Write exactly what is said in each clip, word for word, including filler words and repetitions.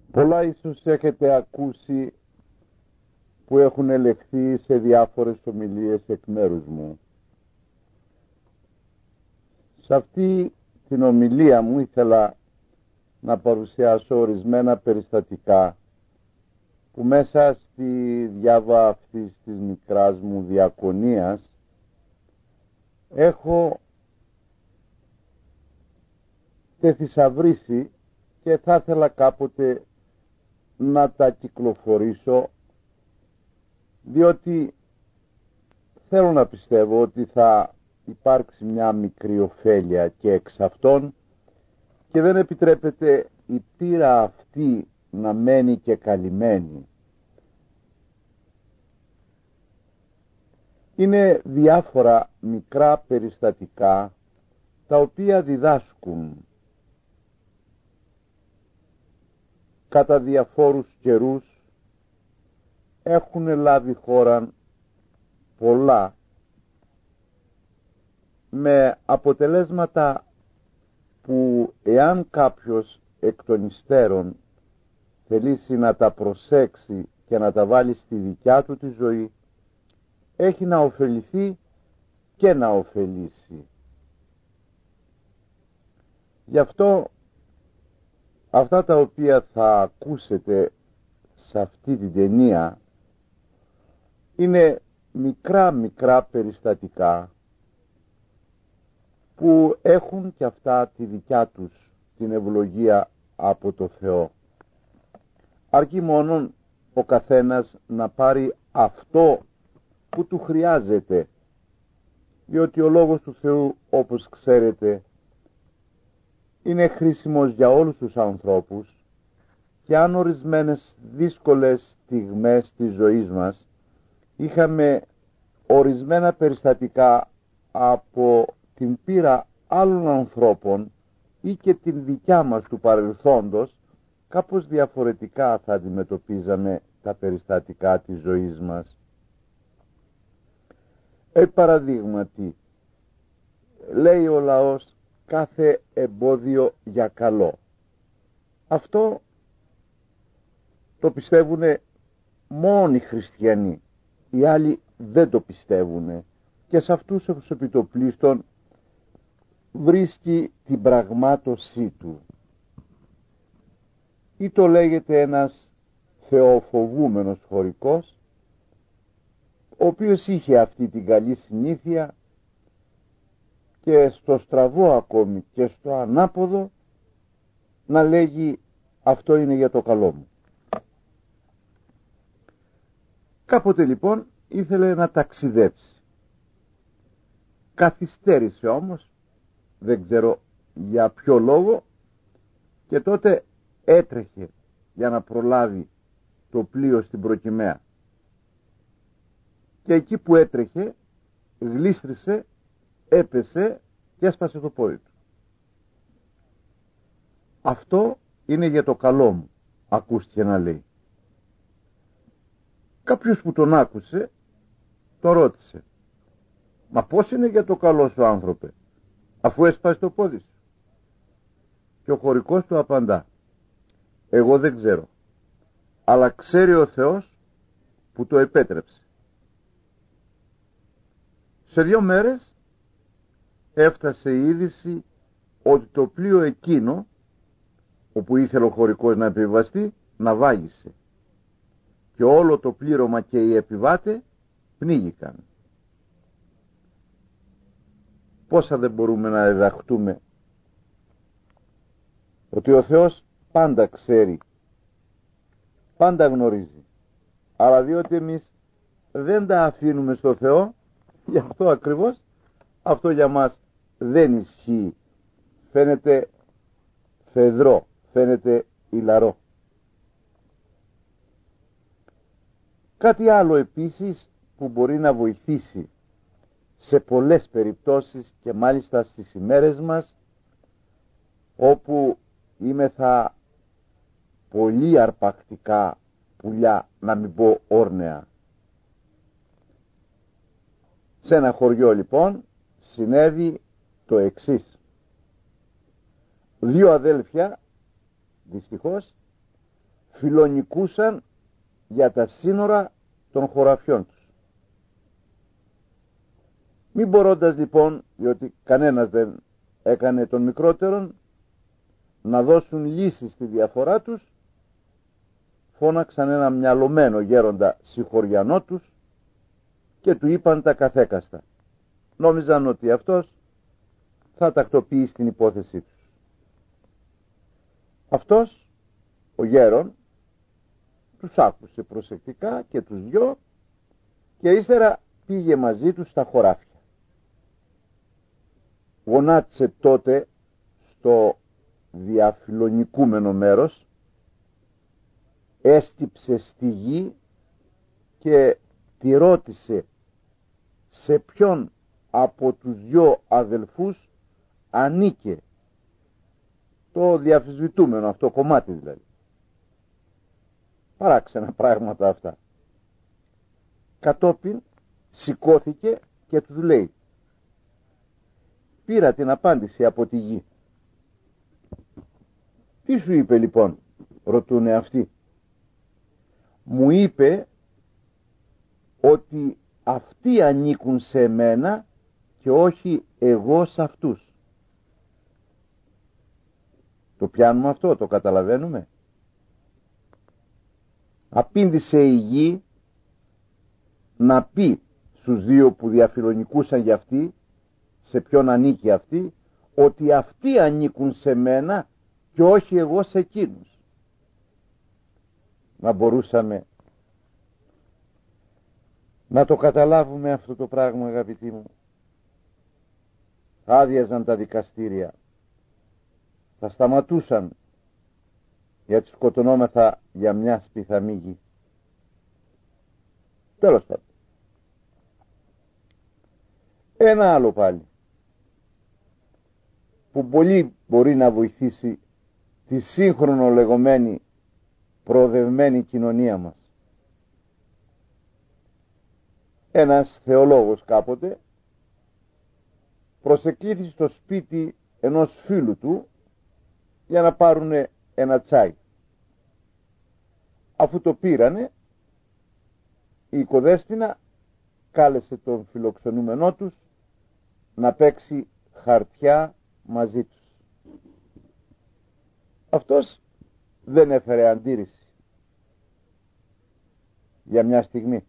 Πολλά ίσως έχετε ακούσει που έχουν ελεχθεί σε διάφορες ομιλίες εκ μέρους μου. Σε αυτή την ομιλία μου ήθελα να παρουσιάσω ορισμένα περιστατικά που μέσα στη διάβα αυτής της μικράς μου διακονίας έχω θησαυρίσει και θα ήθελα κάποτε να τα κυκλοφορήσω, διότι θέλω να πιστεύω ότι θα υπάρξει μια μικρή ωφέλεια και εξ αυτών, και δεν επιτρέπεται η πείρα αυτή να μένει και καλυμμένη. Είναι διάφορα μικρά περιστατικά τα οποία διδάσκουν. Κατά διαφόρους καιρούς έχουν λάβει χώρα πολλά, με αποτελέσματα που εάν κάποιος εκ των υστέρων θελήσει να τα προσέξει και να τα βάλει στη δικιά του τη ζωή, έχει να ωφεληθεί και να ωφελήσει. Γι' αυτό αυτά τα οποία θα ακούσετε σε αυτή την ταινία είναι μικρά μικρά περιστατικά που έχουν και αυτά τη δικιά τους την ευλογία από το Θεό. Αρκεί μόνον ο καθένας να πάρει αυτό που του χρειάζεται, διότι ο Λόγος του Θεού, όπως ξέρετε, είναι χρήσιμος για όλους τους ανθρώπους, και αν ορισμένες δύσκολες στιγμές της ζωής μας είχαμε ορισμένα περιστατικά από την πείρα άλλων ανθρώπων ή και την δικιά μας του παρελθόντος, κάπως διαφορετικά θα αντιμετωπίζαμε τα περιστατικά της ζωής μας. Επ' παραδείγματι, λέει ο λαός, κάθε εμπόδιο για καλό. Αυτό το πιστεύουν μόνοι οι χριστιανοί, οι άλλοι δεν το πιστεύουν, και σε αυτούς ως επιτοπλίστων βρίσκει την πραγμάτωσή του. Ή το λέγεται ένας θεοφοβούμενος χωρικός, ο οποίος είχε αυτή την καλή συνήθεια και στο στραβό ακόμη και στο ανάποδο να λέγει αυτό είναι για το καλό μου. Κάποτε λοιπόν ήθελε να ταξιδέψει. Καθυστέρησε όμως, δεν ξέρω για ποιο λόγο, και τότε έτρεχε για να προλάβει το πλοίο στην προκυμαία. Και εκεί που έτρεχε γλίστρισε, έπεσε και έσπασε το πόδι του. Αυτό είναι για το καλό μου, ακούστηκε να λέει. Κάποιος που τον άκουσε το ρώτησε, μα πώς είναι για το καλό σου, άνθρωπε, αφού έσπασε το πόδι σου? Και ο χωρικός του απαντά, εγώ δεν ξέρω, αλλά ξέρει ο Θεός που το επέτρεψε. Σε δύο μέρες έφτασε η είδηση ότι το πλοίο εκείνο όπου ήθελε ο χωρικός να επιβαστεί να βάγισε, και όλο το πλήρωμα και οι επιβάτες πνίγηκαν. Πόσα δεν μπορούμε να διδαχτούμε ότι ο Θεός πάντα ξέρει, πάντα γνωρίζει, αλλά διότι εμείς δεν τα αφήνουμε στο Θεό, γι' αυτό ακριβώς αυτό για μας δεν ισχύει. Φαίνεται φεδρό, φαίνεται ηλαρό. Κάτι άλλο επίσης που μπορεί να βοηθήσει σε πολλές περιπτώσεις, και μάλιστα στις ημέρες μας όπου είμεθα πολύ αρπακτικά πουλιά, να μην πω όρνεα. Σε ένα χωριό λοιπόν συνέβη το εξής. Δύο αδέλφια δυστυχώς φιλονικούσαν για τα σύνορα των χωραφιών τους. Μην μπορώντας λοιπόν, διότι κανένας δεν έκανε τον μικρότερον, να δώσουν λύση στη διαφορά τους, φώναξαν ένα μυαλωμένο γέροντα συγχωριανό τους και του είπαν τα καθέκαστα. Νόμιζαν ότι αυτός θα τακτοποιήσει την υπόθεσή τους. Αυτός, ο γέρον, τους άκουσε προσεκτικά και τους δυο και ύστερα πήγε μαζί τους στα χωράφια. Γονάτισε τότε στο διαφιλονικούμενο μέρος, έστυψε στη γη και τη ρώτησε σε ποιον από τους δυο αδελφούς ανήκε το διαφυσβητούμενο αυτό κομμάτι, δηλαδή. Παράξενα πράγματα αυτά. Κατόπιν σηκώθηκε και τους λέει: πήρα την απάντηση από τη γη. Τι σου είπε λοιπόν, ρωτούνε αυτοί. Μου είπε ότι αυτοί ανήκουν σε μένα και όχι εγώ σε αυτούς. Το πιάνουμε αυτό, το καταλαβαίνουμε. Απήντησε η γη να πει στους δύο που διαφιλονικούσαν για αυτή, σε ποιον ανήκει αυτή, ότι αυτοί ανήκουν σε μένα και όχι εγώ σε εκείνους. Να μπορούσαμε να το καταλάβουμε αυτό το πράγμα, αγαπητοί μου. Άδειαζαν τα δικαστήρια, θα σταματούσαν, γιατί σκοτωνόμεθα για μια σπιθαμή γη. Τέλος πάντων. Ένα άλλο πάλι, που πολύ μπορεί να βοηθήσει τη σύγχρονο λεγόμενη προοδευμένη κοινωνία μας. Ένας θεολόγος κάποτε προσεκλήθη στο σπίτι ενός φίλου του για να πάρουνε ένα τσάι. Αφού το πήρανε, η οικοδέσποινα κάλεσε τον φιλοξενούμενό τους να παίξει χαρτιά μαζί τους. Αυτός δεν έφερε αντίρρηση για μια στιγμή.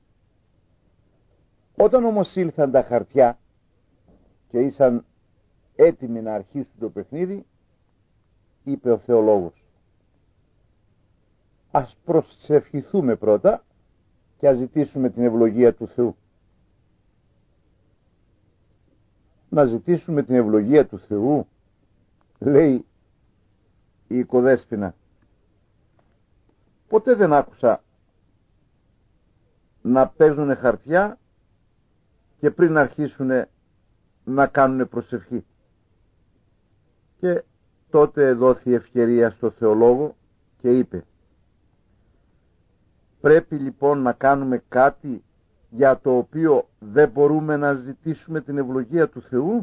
Όταν όμως ήλθαν τα χαρτιά και ήσαν έτοιμοι να αρχίσουν το παιχνίδι, είπε ο θεολόγος: ας προσευχηθούμε πρώτα και ας ζητήσουμε την ευλογία του Θεού. Να ζητήσουμε την ευλογία του Θεού, λέει η οικοδέσποινα. Ποτέ δεν άκουσα να παίζουνε χαρτιά και πριν αρχίσουνε να κάνουνε προσευχή. Και τότε δόθη ευκαιρία στο θεολόγο και είπε: πρέπει λοιπόν να κάνουμε κάτι για το οποίο δεν μπορούμε να ζητήσουμε την ευλογία του Θεού.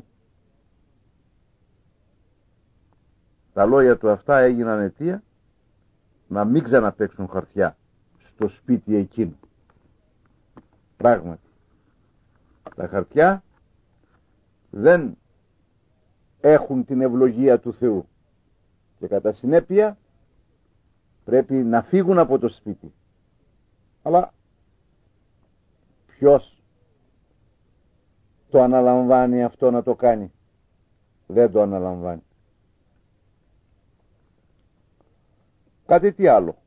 Τα λόγια του αυτά έγιναν αιτία να μην ξαναπαίξουν χαρτιά στο σπίτι εκείνου. Πράγματι, τα χαρτιά δεν έχουν την ευλογία του Θεού και κατά συνέπεια πρέπει να φύγουν από το σπίτι. Αλλά ποιος το αναλαμβάνει αυτό να το κάνει? Δεν το αναλαμβάνει. Κάτι τι άλλο.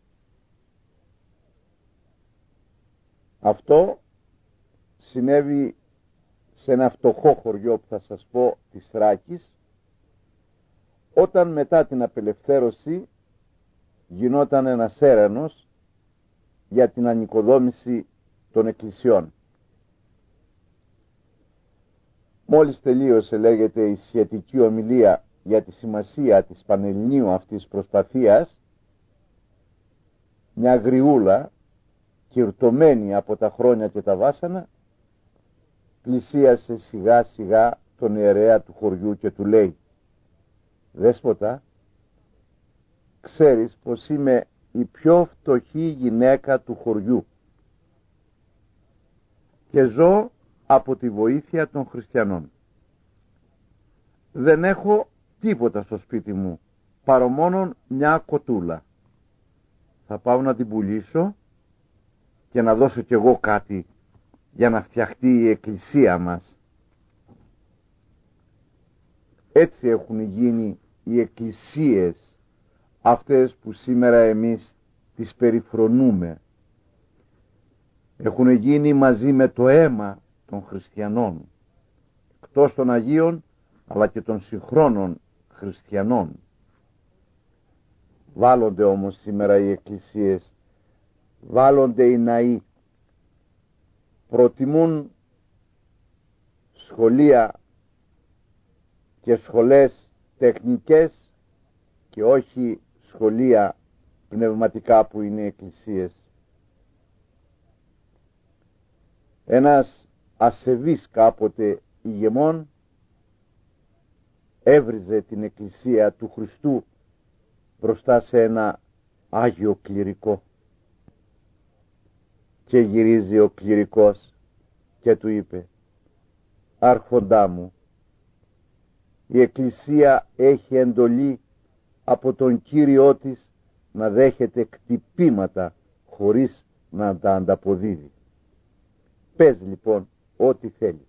Αυτό συνέβη σε ένα φτωχό χωριό που θα σας πω της Θράκης, όταν μετά την απελευθέρωση γινόταν ένας έρανος για την ανοικοδόμηση των εκκλησιών. Μόλις τελείωσε, λέγεται, η σχετική ομιλία για τη σημασία της πανελληνίου αυτής προσπαθίας, μια γριούλα κυρτωμένη από τα χρόνια και τα βάσανα πλησίασε σιγά σιγά τον ιερέα του χωριού και του λέει: «Δέσποτα, ξέρεις πως είμαι η πιο φτωχή γυναίκα του χωριού και ζω από τη βοήθεια των χριστιανών. Δεν έχω τίποτα στο σπίτι μου, παρό μόνον μια κοτούλα. Θα πάω να την πουλήσω και να δώσω κι εγώ κάτι για να φτιαχτεί η εκκλησία μας. Έτσι έχουν γίνει οι εκκλησίες αυτές που σήμερα εμείς τις περιφρονούμε. Έχουν γίνει μαζί με το αίμα των χριστιανών, εκτός των Αγίων αλλά και των συγχρόνων χριστιανών. Βάλλονται όμως σήμερα οι εκκλησίες, βάλλονται οι ναοί, προτιμούν σχολεία και σχολές τεχνικές και όχι σχολεία πνευματικά που είναι οι εκκλησίες. Ένας ασεβής κάποτε ηγεμόν έβριζε την εκκλησία του Χριστού μπροστά σε ένα Άγιο κληρικό και γυρίζει ο κληρικός και του είπε: «Άρχοντά μου, η εκκλησία έχει εντολή από τον Κύριό της να δέχεται κτυπήματα χωρίς να τα ανταποδίδει. Πες λοιπόν ό,τι θέλεις.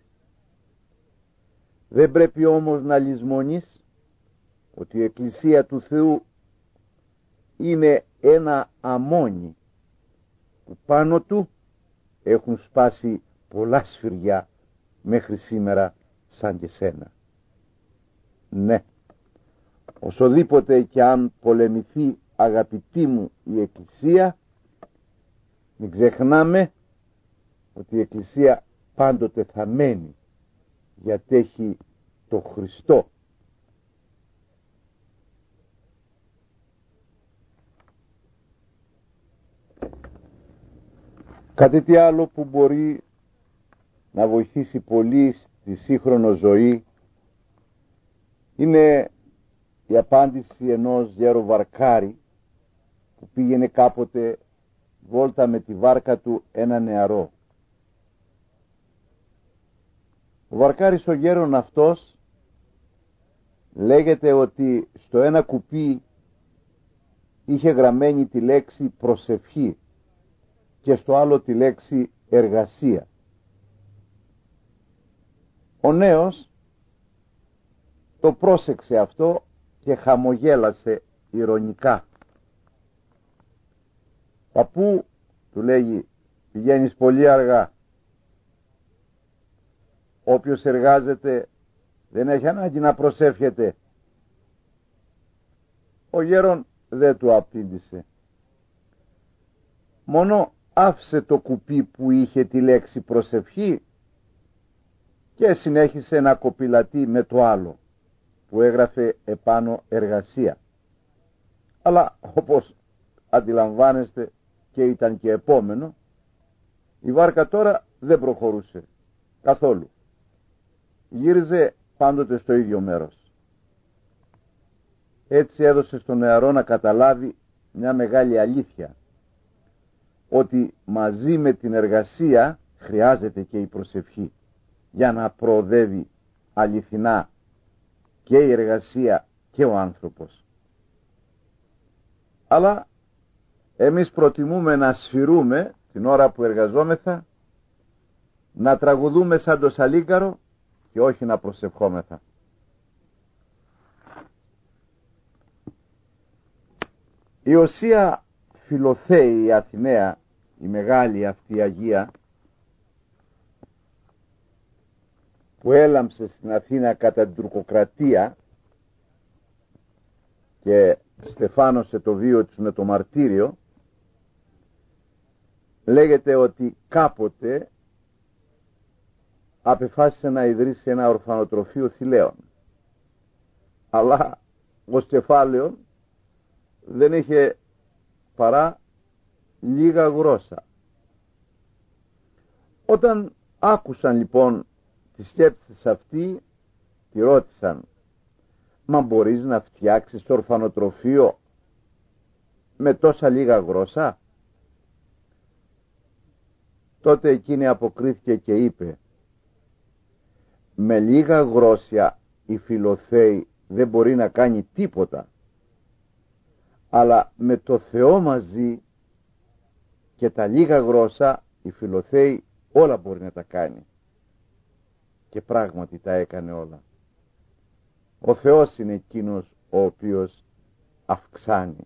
Δεν πρέπει όμως να λησμονείς ότι η εκκλησία του Θεού είναι ένα αμόνι που πάνω του έχουν σπάσει πολλά σφυριά μέχρι σήμερα σαν και σένα. Ναι, οσοδήποτε και αν πολεμηθεί, αγαπητή μου, η εκκλησία, μην ξεχνάμε ότι η εκκλησία πάντοτε θα μένει, γιατί έχει το Χριστό. Κάτι τι άλλο που μπορεί να βοηθήσει πολύ στη σύγχρονο ζωή είναι η απάντηση ενός γέρου βαρκάρη που πήγαινε κάποτε βόλτα με τη βάρκα του ένα νεαρό. Ο βαρκάρης ο γέρον αυτός λέγεται ότι στο ένα κουπί είχε γραμμένη τη λέξη προσευχή και στο άλλο τη λέξη εργασία. Ο νέος το πρόσεξε αυτό και χαμογέλασε ηρωνικά. «Παππού», του λέγει, «πηγαίνεις πολύ αργά. Όποιος εργάζεται δεν έχει ανάγκη να προσεύχεται». Ο γέρον δεν του απήντησε. Μόνο άφησε το κουπί που είχε τη λέξη προσευχή και συνέχισε να κοπηλατεί με το άλλο που έγραφε επάνω εργασία. Αλλά όπως αντιλαμβάνεστε και ήταν και επόμενο, η βάρκα τώρα δεν προχωρούσε καθόλου. Γύριζε πάντοτε στο ίδιο μέρος. Έτσι έδωσε στον νεαρό να καταλάβει μια μεγάλη αλήθεια, ότι μαζί με την εργασία χρειάζεται και η προσευχή για να προοδεύει αληθινά και η εργασία και ο άνθρωπος. Αλλά εμείς προτιμούμε να σφυρούμε την ώρα που εργαζόμεθα, να τραγουδούμε σαν το σαλίγκαρο και όχι να προσευχόμεθα. Η Οσία Φιλοθέη η Αθηναία, η μεγάλη αυτή Αγία, που έλαμψε στην Αθήνα κατά την τουρκοκρατία και στεφάνωσε το βίο της με το μαρτύριο, λέγεται ότι κάποτε απεφάσισε να ιδρύσει ένα ορφανοτροφείο θηλαίων, αλλά ως κεφάλαιο δεν είχε παρά λίγα γρόσα. Όταν άκουσαν λοιπόν τη σκέψη της αυτή, τη ρώτησαν: «Μα μπορείς να φτιάξεις ορφανοτροφείο με τόσα λίγα γρόσα? Τότε εκείνη αποκρίθηκε και είπε, με λίγα γρόσια η Φιλοθέη δεν μπορεί να κάνει τίποτα, αλλά με το Θεό μαζί και τα λίγα γρόσα η Φιλοθέη όλα μπορεί να τα κάνει. Και πράγματι τα έκανε όλα. Ο Θεός είναι εκείνος ο οποίος αυξάνει.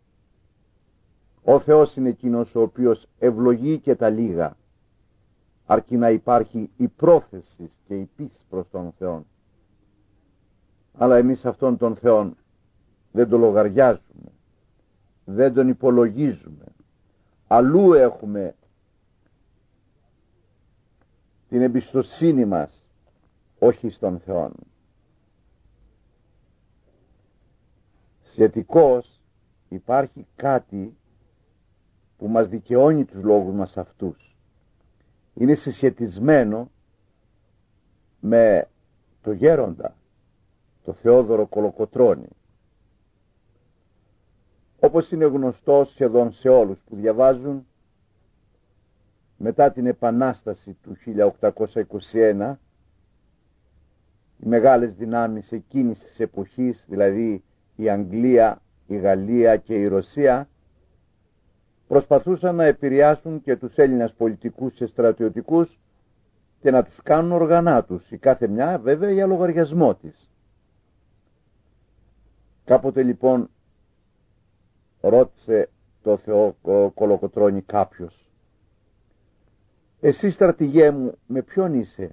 Ο Θεός είναι εκείνος ο οποίος ευλογεί και τα λίγα, αρκεί να υπάρχει η πρόθεση και η πίστη προς τον Θεό. Αλλά εμείς αυτόν τον Θεό δεν τον λογαριάζουμε, δεν τον υπολογίζουμε. Αλλού έχουμε την εμπιστοσύνη μας, όχι στον Θεό. Σχετικώς υπάρχει κάτι που μας δικαιώνει τους λόγους μας αυτούς. Είναι συσχετισμένο με το γέροντα, το Θεόδωρο Κολοκοτρώνη. Όπως είναι γνωστό σχεδόν σε όλους που διαβάζουν, μετά την Επανάσταση του χίλια οκτακόσια είκοσι ένα, οι μεγάλες δυνάμεις εκείνης της εποχής, δηλαδή η Αγγλία, η Γαλλία και η Ρωσία, προσπαθούσαν να επηρεάσουν και τους Έλληνες πολιτικούς και στρατιωτικούς και να τους κάνουν οργανά τους, η κάθε μια βέβαια για λογαριασμό της. Κάποτε λοιπόν ρώτησε το Θεό Κολοκοτρώνη κάποιος, εσύ στρατηγέ μου με ποιον είσαι?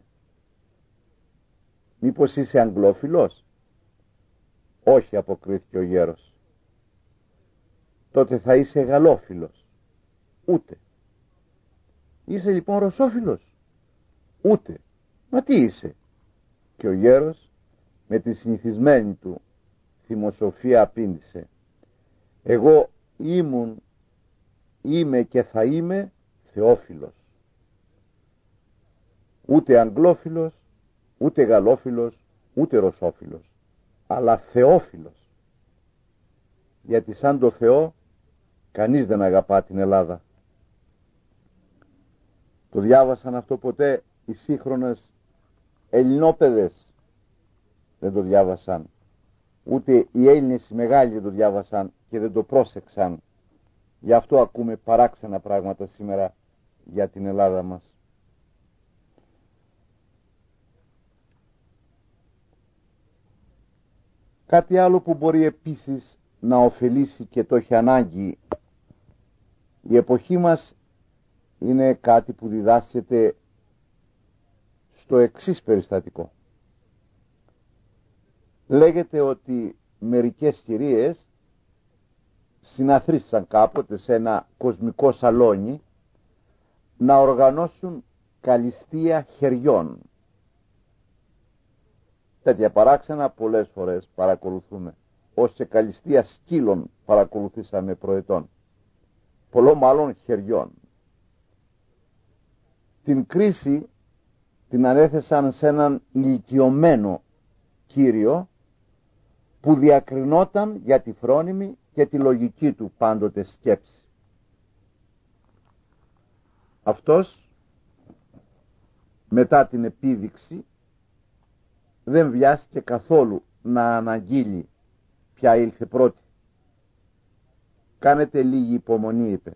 Μήπως είσαι Αγγλόφιλος? Όχι, αποκρίθηκε ο γέρος. Τότε θα είσαι Γαλλόφιλος? Ούτε. Είσαι λοιπόν Ρωσόφιλος? Ούτε. Μα τι είσαι? Και ο γέρος με τη συνηθισμένη του θυμοσοφία απήντησε, εγώ ήμουν, είμαι και θα είμαι Θεόφιλος. Ούτε Αγγλόφιλος, ούτε Γαλλόφιλος, ούτε Ρωσόφιλος, αλλά Θεόφιλος. Γιατί σαν το Θεό κανείς δεν αγαπά την Ελλάδα. Το διάβασαν αυτό ποτέ οι σύγχρονες Ελληνόπαιδες? Δεν το διάβασαν. Ούτε οι Έλληνες οι μεγάλοι δεν το διάβασαν και δεν το πρόσεξαν. Γι' αυτό ακούμε παράξενα πράγματα σήμερα για την Ελλάδα μας. Κάτι άλλο που μπορεί επίσης να ωφελήσει και το έχει ανάγκη η εποχή μας είναι κάτι που διδάσκεται στο εξής περιστατικό. Λέγεται ότι μερικές κυρίες συναθρίστησαν κάποτε σε ένα κοσμικό σαλόνι να οργανώσουν καλυστεία χεριών. Τέτοια παράξενα πολλές φορές παρακολουθούμε. Ως και καλυστεία σκύλων παρακολουθήσαμε προετών. Πολλό μάλλον χεριών. Την κρίση την ανέθεσαν σε έναν ηλικιωμένο κύριο που διακρινόταν για τη φρόνιμη και τη λογική του πάντοτε σκέψη. Αυτός μετά την επίδειξη δεν βιάστηκε καθόλου να αναγγείλει ποια ήλθε πρώτη. Κάνετε λίγη υπομονή, είπε.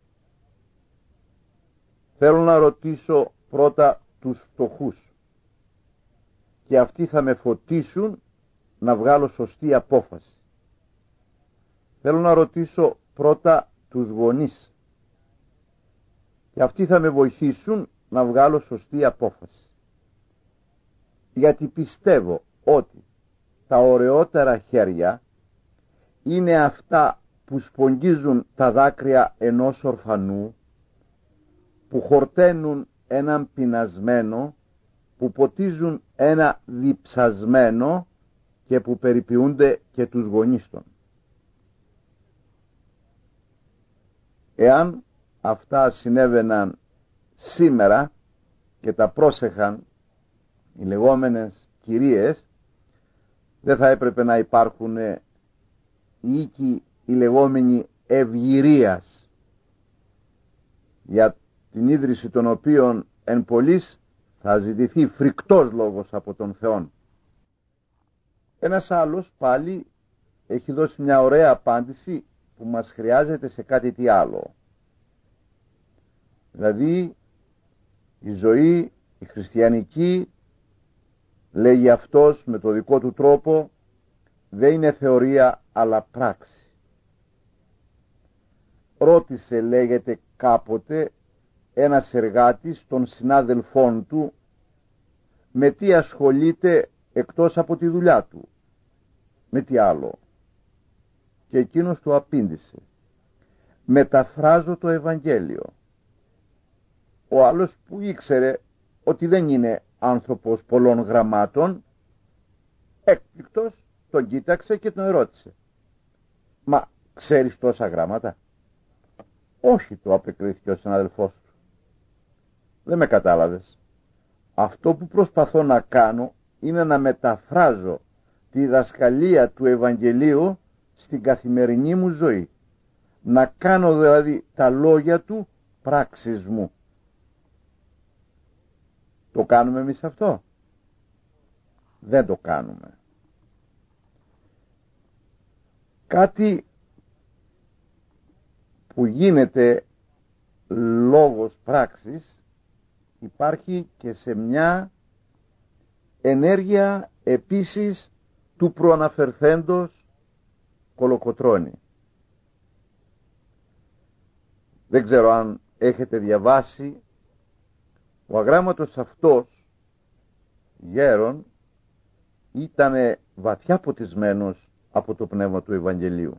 Θέλω να ρωτήσω πρώτα τους φτωχούς και αυτοί θα με φωτίσουν να βγάλω σωστή απόφαση. Θέλω να ρωτήσω πρώτα τους γονείς και αυτοί θα με βοηθήσουν να βγάλω σωστή απόφαση. Γιατί πιστεύω ότι τα ωραιότερα χέρια είναι αυτά που σπογγίζουν τα δάκρυα ενός ορφανού, που χορταίνουν έναν πεινασμένο, που ποτίζουν ένα διψασμένο και που περιποιούνται και τους γονείς των. Εάν αυτά συνέβαιναν σήμερα και τα πρόσεχαν οι λεγόμενες κυρίες, δεν θα έπρεπε να υπάρχουν οι οίκοι, οι λεγόμενοι ευγυρίας, για την ίδρυση των οποίων εν πολλοίς θα ζητηθεί φρικτός λόγος από τον Θεόν. Ένας άλλος πάλι έχει δώσει μια ωραία απάντηση που μας χρειάζεται σε κάτι τι άλλο. Δηλαδή η ζωή, η χριστιανική, λέγει αυτός με το δικό του τρόπο, δεν είναι θεωρία αλλά πράξη. Ρώτησε, λέγεται κάποτε, ένας εργάτης των συνάδελφών του με τι ασχολείται εκτός από τη δουλειά του, με τι άλλο. Και εκείνος του απήντησε, μεταφράζω το Ευαγγέλιο. Ο άλλος που ήξερε ότι δεν είναι άνθρωπος πολλών γραμμάτων, έκπληκτος τον κοίταξε και τον ερώτησε, μα ξέρεις τόσα γράμματα? Όχι, του απεκρίθηκε ο συνάδελφός του. Δεν με κατάλαβες. Αυτό που προσπαθώ να κάνω είναι να μεταφράζω τη διδασκαλία του Ευαγγελίου στην καθημερινή μου ζωή. Να κάνω δηλαδή τα λόγια του πράξεις μου. Το κάνουμε εμείς αυτό? Δεν το κάνουμε. Κάτι που γίνεται λόγος πράξης υπάρχει και σε μια ενέργεια επίσης του προαναφερθέντος Κολοκοτρώνη. Δεν ξέρω αν έχετε διαβάσει, ο αγράμματος αυτός γέρον ήταν βαθιά ποτισμένος από το πνεύμα του Ευαγγελίου.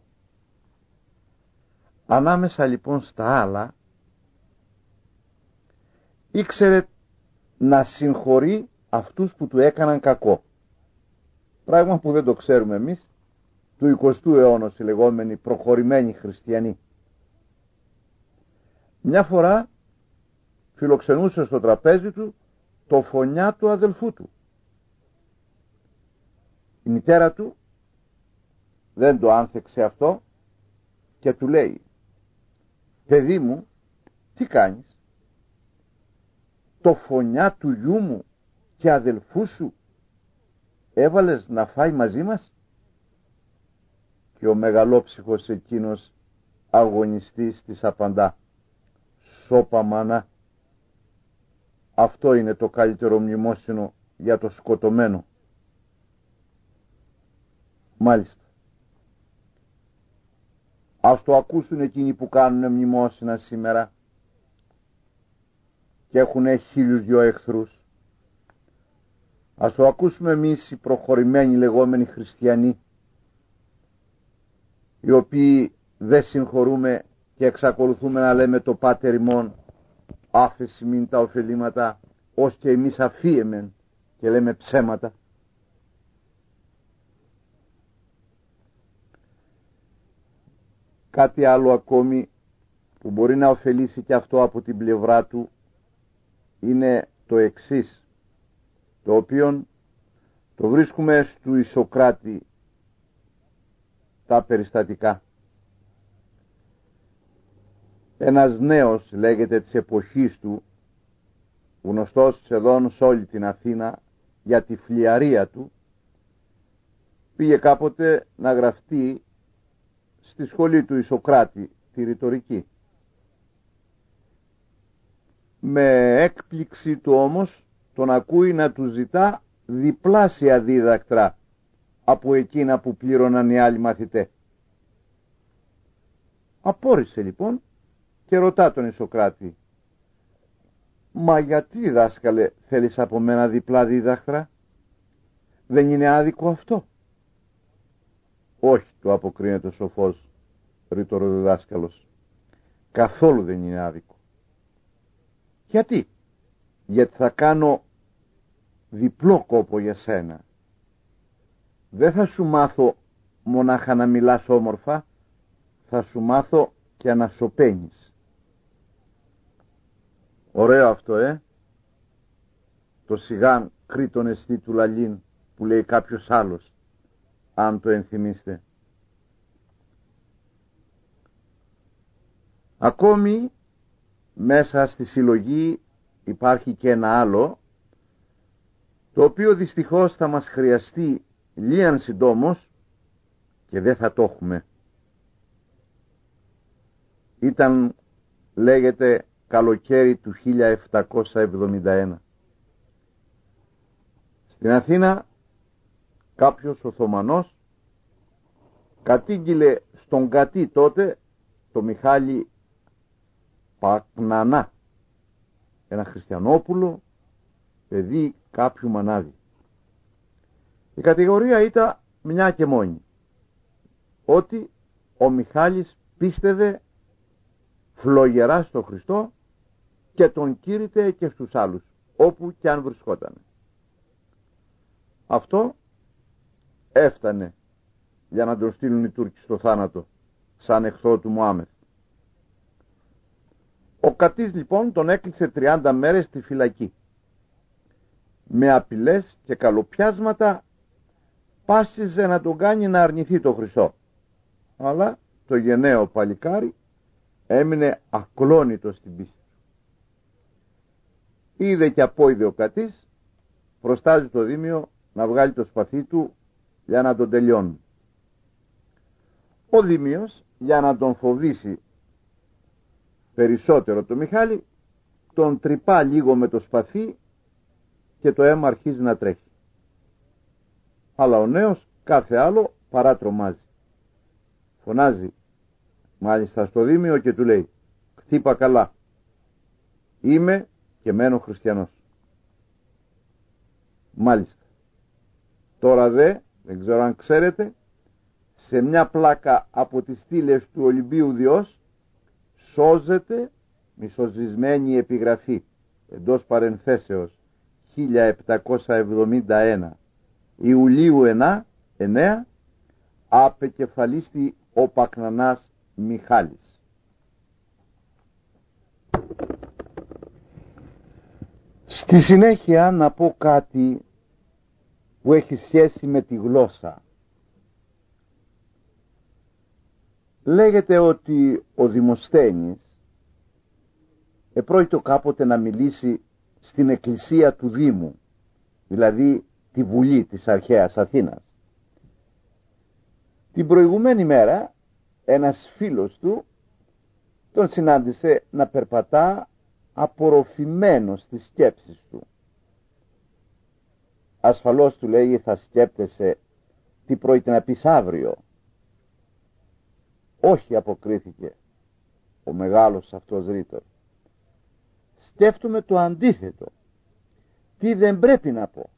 Ανάμεσα λοιπόν στα άλλα ήξερε να συγχωρεί αυτούς που του έκαναν κακό. Πράγμα που δεν το ξέρουμε εμείς του εικοστού αιώνα, οι λεγόμενοι προχωρημένοι χριστιανοί. Μια φορά φιλοξενούσε στο τραπέζι του το φωνιά του αδελφού του. Η μητέρα του δεν το άνθεξε αυτό και του λέει, παιδί μου, τι κάνεις? Το φωνιά του γιού μου και αδελφού σου έβαλες να φάει μαζί μας? Και ο μεγαλόψυχος εκείνος αγωνιστής της απαντά, σώπα μάνα, αυτό είναι το καλύτερο μνημόσυνο για το σκοτωμένο. Μάλιστα. Ας το ακούσουν εκείνοι που κάνουν μνημόσυνα σήμερα και έχουν χίλιους δυο εχθρούς. Ας το ακούσουμε εμείς οι προχωρημένοι λεγόμενοι χριστιανοί, οι οποίοι δεν συγχωρούμε και εξακολουθούμε να λέμε το Πάτερ ημών, άφεση μην τα ωφελήματα, ως και εμείς αφίεμεν και λέμε ψέματα. Κάτι άλλο ακόμη που μπορεί να ωφελήσει και αυτό από την πλευρά του είναι το εξής, το οποίο το βρίσκουμε στου Ισοκράτη τα περιστατικά. Ένας νέος, λέγεται, της εποχής του, γνωστός σχεδόν σε όλη την Αθήνα για τη φλιαρία του, πήγε κάποτε να γραφτεί στη σχολή του Ισοκράτη, τη ρητορική. Με έκπληξη του όμως τον ακούει να του ζητά διπλάσια δίδακτρα από εκείνα που πλήρωναν οι άλλοι μαθητές. Απόρρισε λοιπόν και ρωτά τον Ισοκράτη, μα γιατί, δάσκαλε, θέλεις από μένα διπλά δίδακτρα? Δεν είναι άδικο αυτό? Όχι, του αποκρίνεται ο σοφός ρητοροδιδάσκαλος, καθόλου δεν είναι άδικο. Γιατί? Γιατί θα κάνω διπλό κόπο για σένα. Δεν θα σου μάθω μονάχα να μιλάς όμορφα, θα σου μάθω και να σωπαίνεις. Ωραίο αυτό, ε! Το σιγάν κρήτον εστί του λαλήν, που λέει κάποιος άλλος, αν το ενθυμίστε. Ακόμη μέσα στη συλλογή υπάρχει και ένα άλλο, το οποίο δυστυχώς θα μας χρειαστεί λίαν συντόμως και δεν θα το έχουμε. Ήταν, λέγεται, καλοκαίρι του χίλια επτακόσια εβδομήντα ένα. Στην Αθήνα κάποιος Οθωμανός κατήγγειλε στον κατή τότε, το Μιχάλη Πακνανά, ένα χριστιανόπουλο, παιδί κάποιου μανάδι. Η κατηγορία ήταν μια και μόνη, ότι ο Μιχάλης πίστευε φλογερά στο Χριστό και τον κήρυτε και στους άλλους, όπου και αν βρισκόταν. Αυτό έφτανε για να τον στείλουν οι Τούρκοι στο θάνατο, σαν εχθρό του Μωάμεθ. Ο κατής λοιπόν τον έκλεισε τριάντα μέρες στη φυλακή. Με απειλές και καλοπιάσματα πάσιζε να τον κάνει να αρνηθεί το Χριστό. Αλλά το γενναίο παλικάρι έμεινε ακλόνητο στην πίστη. Είδε και απόειδε ο κατής, προστάζει το δήμιο να βγάλει το σπαθί του για να τον τελειώνει. Ο δήμιος, για να τον φοβήσει περισσότερο το Μιχάλη, τον τρυπά λίγο με το σπαθί και το αίμα αρχίζει να τρέχει. Αλλά ο νέος κάθε άλλο παρά τρομάζει. Φωνάζει μάλιστα στο δήμιο και του λέει: «Χτύπα καλά, είμαι και μένω χριστιανός». Μάλιστα. Τώρα δε, δεν ξέρω αν ξέρετε, σε μια πλάκα από τις στήλες του Ολυμπίου Διός σώζεται μισοζυσμένη επιγραφή εντός παρενθέσεως χίλια επτακόσια εβδομήντα ένα Ιουλίου εννέα απεκεφαλίστη ο Πακνανάς Μιχάλης. Στη συνέχεια να πω κάτι που έχει σχέση με τη γλώσσα. Λέγεται ότι ο Δημοσθένης επρόκειτο κάποτε να μιλήσει στην εκκλησία του Δήμου, δηλαδή τη Βουλή της αρχαίας Αθήνας. Την προηγουμένη μέρα ένας φίλος του τον συνάντησε να περπατά απορροφημένος στις σκέψεις του. Ασφαλώς, του λέει, θα σκέπτεσαι τι πρόκειται να πεις αύριο. Όχι, αποκρίθηκε ο μεγάλος αυτός ρήτορ. Σκέφτομαι το αντίθετο. Τι δεν πρέπει να πω.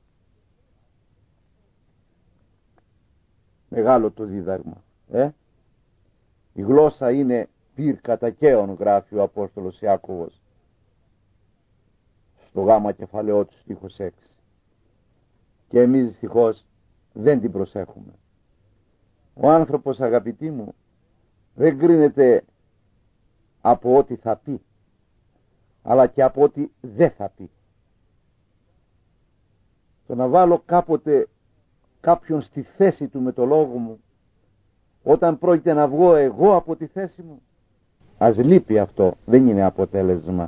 Μεγάλο το δίδαγμα. Ε? Η γλώσσα είναι πυρ κατακαίων, γράφει ο Απόστολος Ιάκωβος στο γάμα κεφαλαιό του στίχος έξι. Και εμείς δυστυχώς δεν την προσέχουμε. Ο άνθρωπος, αγαπητοί μου, δεν κρίνεται από ό,τι θα πει, αλλά και από ό,τι δεν θα πει. Το να βάλω κάποτε κάποιον στη θέση του με το λόγο μου, όταν πρόκειται να βγω εγώ από τη θέση μου, ας λείπει αυτό, δεν είναι αποτέλεσμα.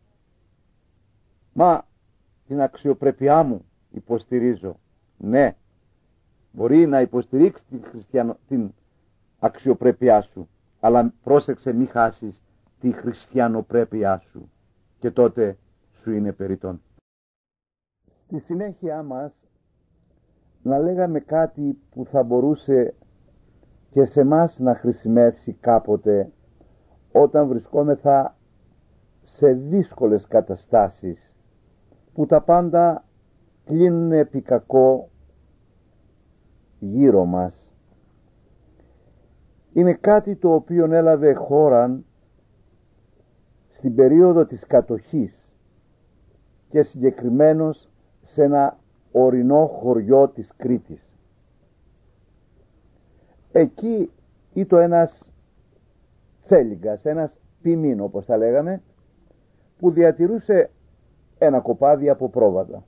Μα την αξιοπρέπειά μου υποστηρίζω. Ναι, μπορεί να υποστηρίξει την, χριστιανο... την αξιοπρέπειά σου, αλλά πρόσεξε μη χάσεις τη χριστιανοπρέπειά σου, και τότε σου είναι περιττόν. Στη συνέχεια μας να λέγαμε κάτι που θα μπορούσε και σε μας να χρησιμεύσει κάποτε όταν βρισκόμεθα σε δύσκολες καταστάσεις που τα πάντα κλείνουν επί κακό γύρω μας. Είναι κάτι το οποίο έλαβε χώραν στην περίοδο της κατοχής και συγκεκριμένος σε ένα ορεινό χωριό της Κρήτης. Εκεί ήταν ένας τσέλιγκας, ένας ποιμήν όπως τα λέγαμε, που διατηρούσε ένα κοπάδι από πρόβατα.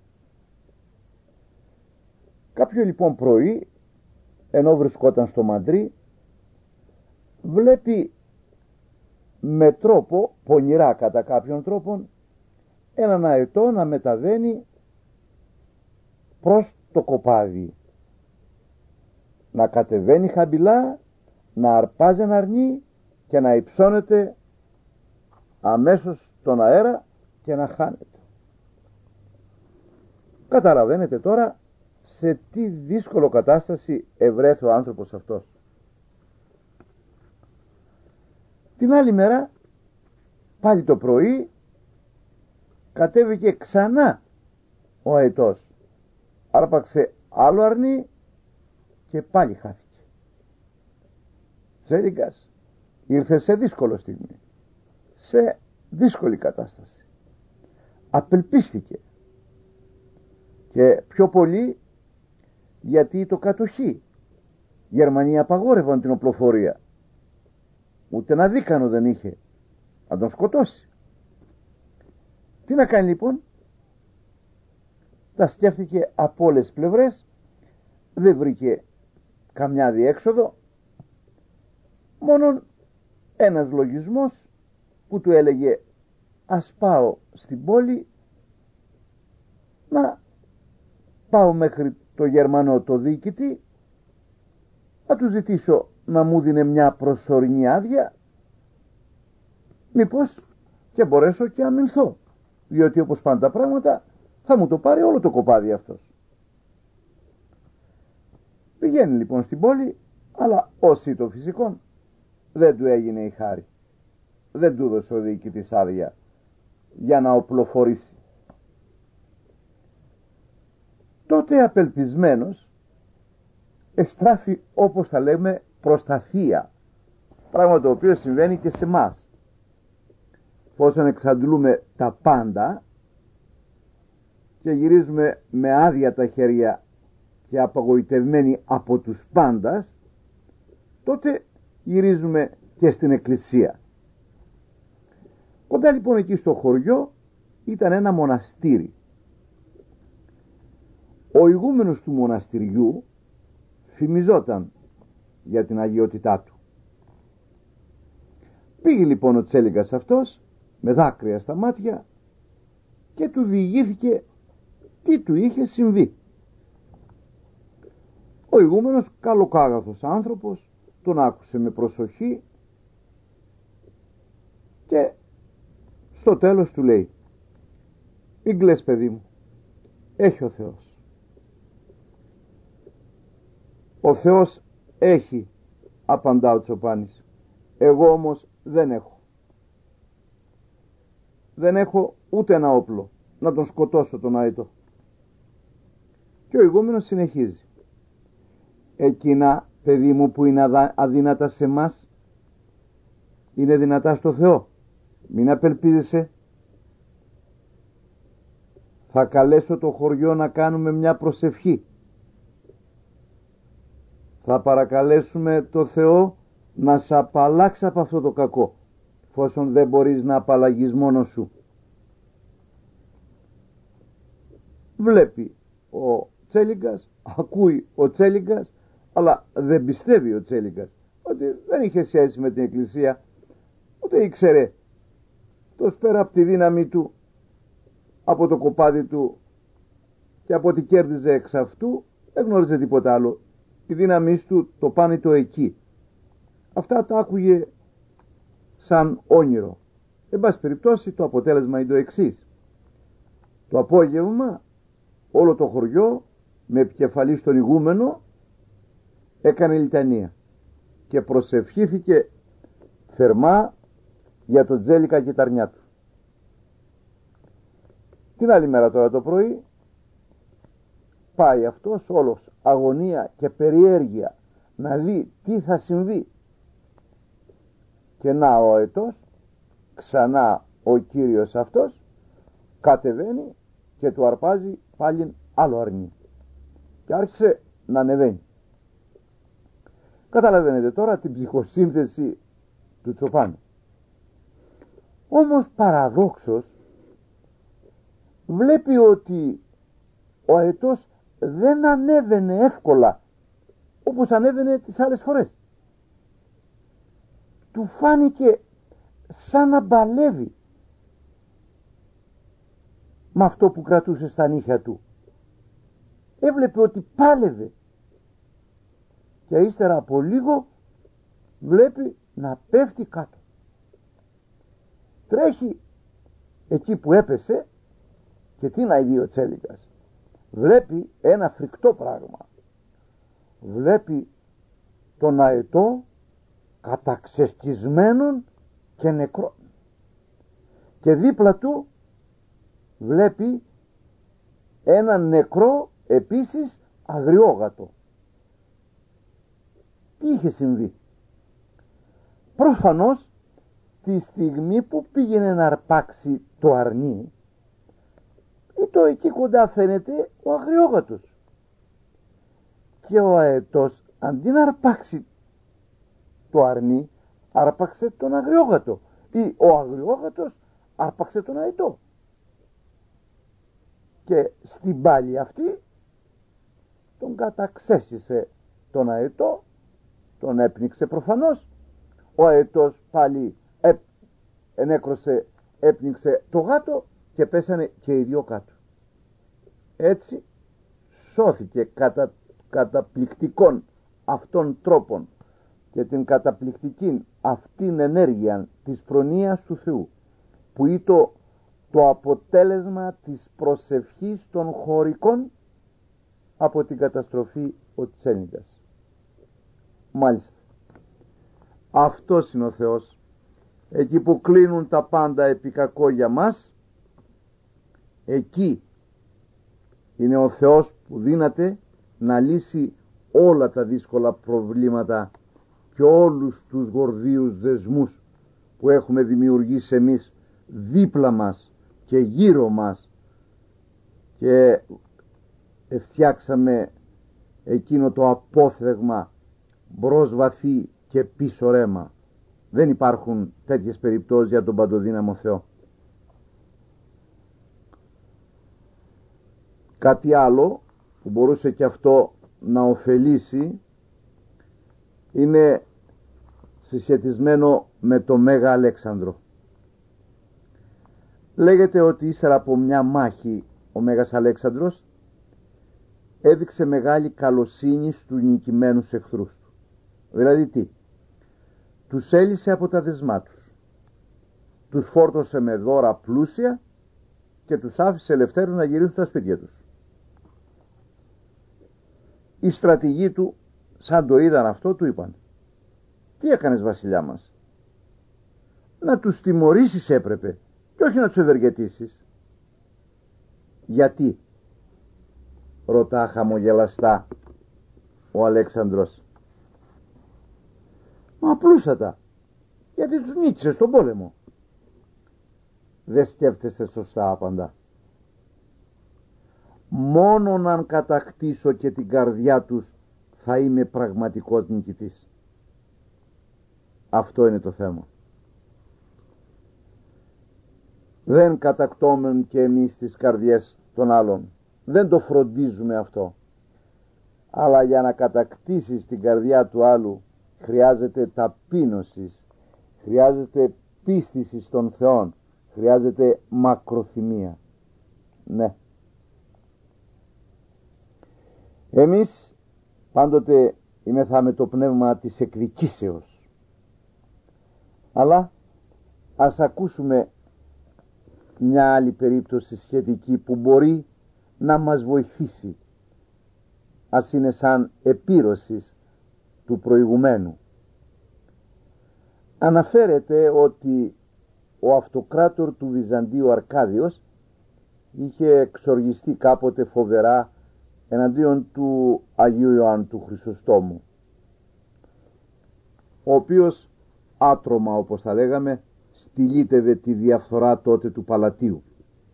Κάποιο λοιπόν πρωί, ενώ βρισκόταν στο μαντρί, βλέπει με τρόπο, πονηρά κατά κάποιον τρόπον, έναν αετό να μεταβαίνει προς το κοπάδι, να κατεβαίνει χαμηλά, να αρπάζει ένα αρνί και να υψώνεται αμέσως στον αέρα και να χάνεται. Καταλαβαίνετε τώρα σε τι δύσκολο κατάσταση ευρέθη ο άνθρωπος αυτός. Την άλλη μέρα, πάλι το πρωί, κατέβηκε ξανά ο αετός, άρπαξε άλλο αρνί και πάλι χάθηκε. Τσέλιγκας ήρθε σε δύσκολο στιγμή, σε δύσκολη κατάσταση, απελπίστηκε, και πιο πολύ γιατί το κατοχή οι Γερμανοί απαγόρευαν την οπλοφορία, ούτε ένα δίκανο δεν είχε να τον σκοτώσει. Τι να κάνει λοιπόν? Τα σκέφτηκε από όλες τις πλευρές, δεν βρήκε καμιά διέξοδο, μόνον ένας λογισμός που του έλεγε ας πάω στην πόλη, να πάω μέχρι το Γερμανό το διοικητή, να του ζητήσω να μου δίνει μια προσωρινή άδεια, μήπως και μπορέσω και αμυνθώ, διότι όπως πάνε τα πράγματα θα μου το πάρει όλο το κοπάδι αυτός. Πηγαίνει λοιπόν στην πόλη, αλλά όσοι το φυσικόν δεν του έγινε η χάρη, δεν του έδωσε ο διοικητής άδεια για να οπλοφορήσει. Τότε απελπισμένος εστράφει, όπως θα λέμε, προς τα θεία, πράγμα το οποίο συμβαίνει και σε μας. Πόσον εξαντλούμε τα πάντα και γυρίζουμε με άδεια τα χέρια και απογοητευμένοι από τους πάντας, τότε γυρίζουμε και στην εκκλησία. Κοντά λοιπόν εκεί στο χωριό ήταν ένα μοναστήρι. Ο ηγούμενος του μοναστηριού φημιζόταν για την αγιότητά του. Πήγε λοιπόν ο Τσέλιγκας αυτός με δάκρυα στα μάτια και του διηγήθηκε τι του είχε συμβεί. Ο ηγούμενος, καλοκάγαθος άνθρωπος, τον άκουσε με προσοχή και στο τέλος του λέει: «Μην κλαις, παιδί μου, έχει ο Θεός. Ο Θεός έχει», απαντά ο Τσοπάνης, «εγώ όμως δεν έχω. Δεν έχω ούτε ένα όπλο να τον σκοτώσω τον αετό». Και ο ηγούμενος συνεχίζει: «Εκείνα, παιδί μου, που είναι αδύνατα σε μας, είναι δυνατά στο Θεό. Μην απελπίζεσαι. Θα καλέσω το χωριό να κάνουμε μια προσευχή. Θα παρακαλέσουμε το Θεό να σε απαλλάξει από αυτό το κακό, εφόσον δεν μπορείς να απαλλαγείς μόνος σου». Βλέπει ο Τσέλιγκας, ακούει ο Τσέλιγκας, αλλά δεν πιστεύει ο Τσέλιγκας ότι δεν είχε σχέση με την εκκλησία, ούτε ήξερε τόσο πέρα από τη δύναμη του, από το κοπάδι του και από ό,τι κέρδιζε εξ αυτού, δεν γνώριζε τίποτα άλλο. Η δύναμη του το πάνε το εκεί. Αυτά τα άκουγε σαν όνειρο. Εν πάση περιπτώσει, το αποτέλεσμα είναι το εξής. Το απόγευμα όλο το χωριό με επικεφαλή στον ηγούμενο έκανε λιτανία και προσευχήθηκε θερμά για τον Τζέλικα και τα αρνιά του. Την άλλη μέρα τώρα το πρωί πάει αυτός όλος αγωνία και περιέργεια να δει τι θα συμβεί, και να ο αετός, ξανά ο κύριος αυτός κατεβαίνει και του αρπάζει πάλι άλλο αρνί και άρχισε να ανεβαίνει. Καταλαβαίνετε τώρα την ψυχοσύνθεση του Τσοπάνη. Όμως παραδόξως βλέπει ότι ο αετός δεν ανέβαινε εύκολα όπως ανέβαινε τις άλλες φορές. Του φάνηκε σαν να μπαλεύει με αυτό που κρατούσε στα νύχια του. Έβλεπε ότι πάλευε και ύστερα από λίγο βλέπει να πέφτει κάτω. Τρέχει εκεί που έπεσε και τι να ειδεί ο Τσέλικας. Βλέπει ένα φρικτό πράγμα. Βλέπει τον αετό καταξεσκισμένον και νεκρό. Και δίπλα του βλέπει ένα νεκρό επίσης αγριόγατο. Τι είχε συμβεί? Προφανώς τη στιγμή που πήγαινε να αρπάξει το αρνί, ή το εκεί κοντά φαίνεται ο αγριόγατος, και ο αετός αντί να αρπάξει το αρνί άρπαξε τον αγριόγατο, ή ο αγριόγατος άρπαξε τον αετό, και στην πάλη αυτή τον καταξέσισε τον αετό, τον έπνιξε προφανώς. Ο αετός πάλι ε, ενέκρωσε, έπνιξε το γάτο και πέσανε και οι δυο κάτω. Έτσι σώθηκε κατά καταπληκτικών αυτών τρόπων και την καταπληκτική αυτήν ενέργεια της προνοίας του Θεού, που ήταν το αποτέλεσμα της προσευχής των χωρικών από την καταστροφή ο Τσέλικας. Μάλιστα, αυτός είναι ο Θεός. Εκεί που κλείνουν τα πάντα επί κακό για μας, εκεί είναι ο Θεός που δύναται να λύσει όλα τα δύσκολα προβλήματα και όλους τους γορδίους δεσμούς που έχουμε δημιουργήσει εμείς δίπλα μας και γύρω μας, και φτιάξαμε εκείνο το απόφθεγμα μπρος βαθύ και πίσω ρέμα. Δεν υπάρχουν τέτοιες περιπτώσεις για τον παντοδύναμο Θεό. Κάτι άλλο που μπορούσε και αυτό να ωφελήσει είναι συσχετισμένο με το Μέγα Αλέξανδρο. Λέγεται ότι ύστερα από μια μάχη ο Μέγας Αλέξανδρος έδειξε μεγάλη καλοσύνη στους νικημένους εχθρούς του. Δηλαδή τι? Τους έλυσε από τα δεσμά τους, τους φόρτωσε με δώρα πλούσια και τους άφησε ελευθέρους να γυρίσουν στα σπίτια τους. Οι στρατηγοί του, σαν το είδαν αυτό, του είπαν: τι έκανες, βασιλιά μας? Να τους τιμωρήσεις έπρεπε και όχι να τους ευεργετήσεις. Γιατί? Ρωτά χαμογελαστά ο Αλέξανδρος. Μα απλούστατα, γιατί τους νίκησες στον πόλεμο. Δεν σκέφτεστε σωστά, απαντά. Μόνον αν κατακτήσω και την καρδιά τους θα είμαι πραγματικός νικητής. Αυτό είναι το θέμα. Δεν κατακτώμεν και εμείς τις καρδιές των άλλων. Δεν το φροντίζουμε αυτό. Αλλά για να κατακτήσεις την καρδιά του άλλου χρειάζεται ταπείνωσης, χρειάζεται πίστηση στον Θεό, χρειάζεται μακροθυμία. Ναι. Εμείς πάντοτε είμεθα με το πνεύμα της εκδικήσεως. Αλλά ας ακούσουμε μια άλλη περίπτωση σχετική που μπορεί να μας βοηθήσει, ας είναι σαν επίρρωσης του προηγουμένου. Αναφέρεται ότι ο αυτοκράτορ του Βυζαντίου Αρκάδιος είχε εξοργιστεί κάποτε φοβερά εναντίον του Αγίου Ιωάννου του Χρυσοστόμου, ο οποίος άτρωμα, όπως θα λέγαμε, στυλίτευε τη διαφθορά τότε του Παλατίου.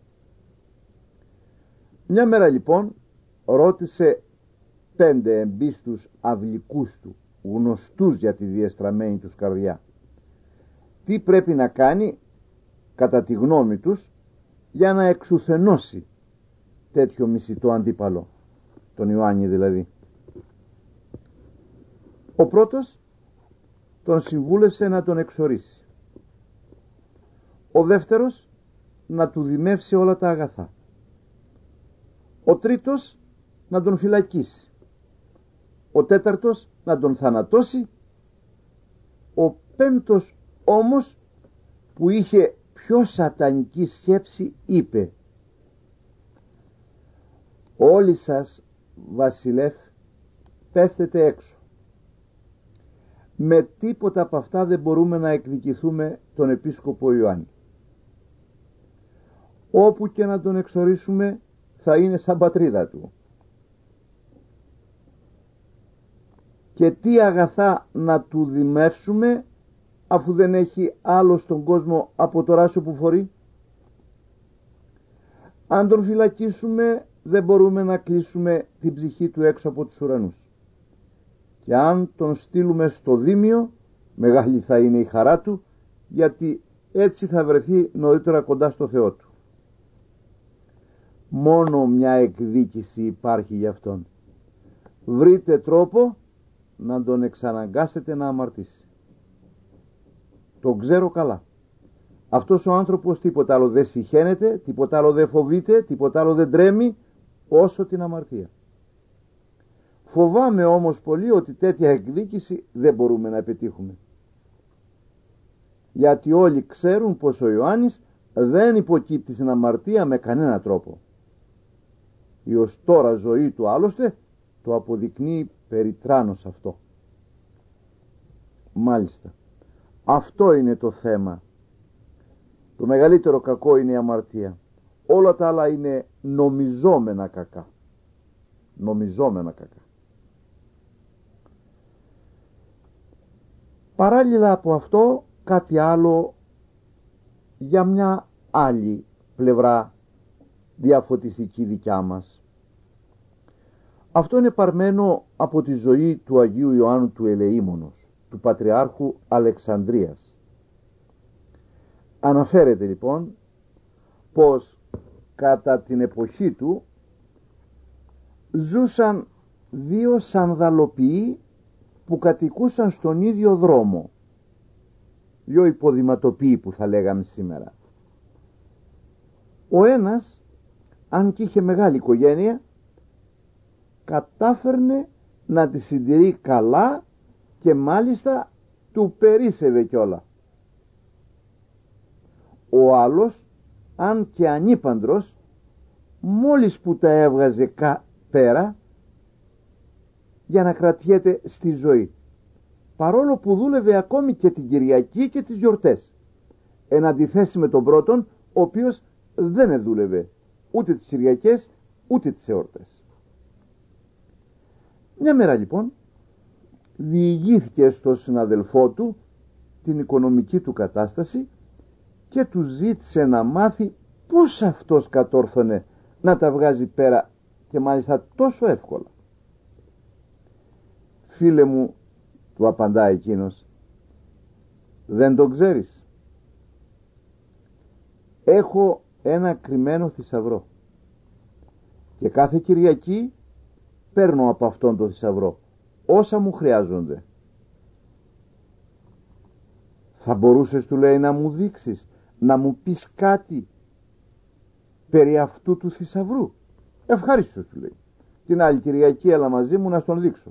Μια μέρα λοιπόν ρώτησε πέντε εμπίστους αυλικούς του, γνωστούς για τη διεστραμμένη τους καρδιά, τι πρέπει να κάνει κατά τη γνώμη τους για να εξουθενώσει τέτοιο μισητό αντίπαλο, τον Ιωάννη δηλαδή. Ο πρώτος τον συμβούλευσε να τον εξορίσει. Ο δεύτερος να του δημεύσει όλα τα αγαθά. Ο τρίτος να τον φυλακίσει. Ο τέταρτος να τον θανατώσει. Ο πέμπτος όμως, που είχε πιο σατανική σκέψη, είπε: όλοι σας, βασιλεύ, πέφτετε έξω. Με τίποτα από αυτά δεν μπορούμε να εκδικηθούμε τον επίσκοπο Ιωάννη. Όπου και να τον εξορίσουμε θα είναι σαν πατρίδα του. Και τι αγαθά να του δημεύσουμε, αφού δεν έχει άλλο στον κόσμο από το ράσιο που φορεί? Αν τον φυλακίσουμε, δεν μπορούμε να κλείσουμε την ψυχή του έξω από τους ουρανούς. Και αν τον στείλουμε στο δήμιο, μεγάλη θα είναι η χαρά του, γιατί έτσι θα βρεθεί νωρίτερα κοντά στο Θεό του. Μόνο μια εκδίκηση υπάρχει για αυτόν. Βρείτε τρόπο να τον εξαναγκάσετε να αμαρτήσει. Τον ξέρω καλά. Αυτός ο άνθρωπος τίποτα άλλο δεν συχαίνεται, τίποτα άλλο δεν φοβείται, τίποτα άλλο δεν τρέμει όσο την αμαρτία. Φοβάμαι όμως πολύ ότι τέτοια εκδίκηση δεν μπορούμε να επιτύχουμε. Γιατί όλοι ξέρουν πως ο Ιωάννης δεν υποκύπτει στην αμαρτία με κανένα τρόπο. Η ως τώρα ζωή του άλλωστε το αποδεικνύει περιτράνως αυτό. Μάλιστα, αυτό είναι το θέμα. Το μεγαλύτερο κακό είναι η αμαρτία. Όλα τα άλλα είναι νομιζόμενα κακά. Νομιζόμενα κακά. Παράλληλα από αυτό, κάτι άλλο για μια άλλη πλευρά διαφωτιστική δικιά μας. Αυτό είναι παρμένο από τη ζωή του Αγίου Ιωάννου του Ελεήμονος, του Πατριάρχου Αλεξανδρίας. Αναφέρεται λοιπόν πως κατά την εποχή του ζούσαν δύο σανδαλοποιοί που κατοικούσαν στον ίδιο δρόμο, δύο υποδηματοποιοί που θα λέγαμε σήμερα. Ο ένας, αν και είχε μεγάλη οικογένεια, κατάφερνε να τη συντηρεί καλά και μάλιστα του περίσσευε κιόλα. Ο άλλος, αν και ανήπαντρος, μόλις που τα έβγαζε πέρα για να κρατιέται στη ζωή, παρόλο που δούλευε ακόμη και την Κυριακή και τις γιορτές, εν αντιθέσει με τον πρώτον, ο οποίος δεν δούλευε ούτε τις Κυριακές ούτε τις εορτές. Μια μέρα λοιπόν διηγήθηκε στο συναδελφό του την οικονομική του κατάσταση και του ζήτησε να μάθει πώς αυτός κατόρθωνε να τα βγάζει πέρα και μάλιστα τόσο εύκολα. Φίλε μου, του απαντά εκείνος, δεν το ξέρεις? Έχω ένα κρυμμένο θησαυρό και κάθε Κυριακή παίρνω από αυτόν τον θησαυρό όσα μου χρειάζονται. Θα μπορούσες, του λέει, να μου δείξεις, να μου πεις κάτι περί αυτού του θησαυρού? Ευχαριστώ, του λέει. Την άλλη Κυριακή έλα μαζί μου να στον δείξω.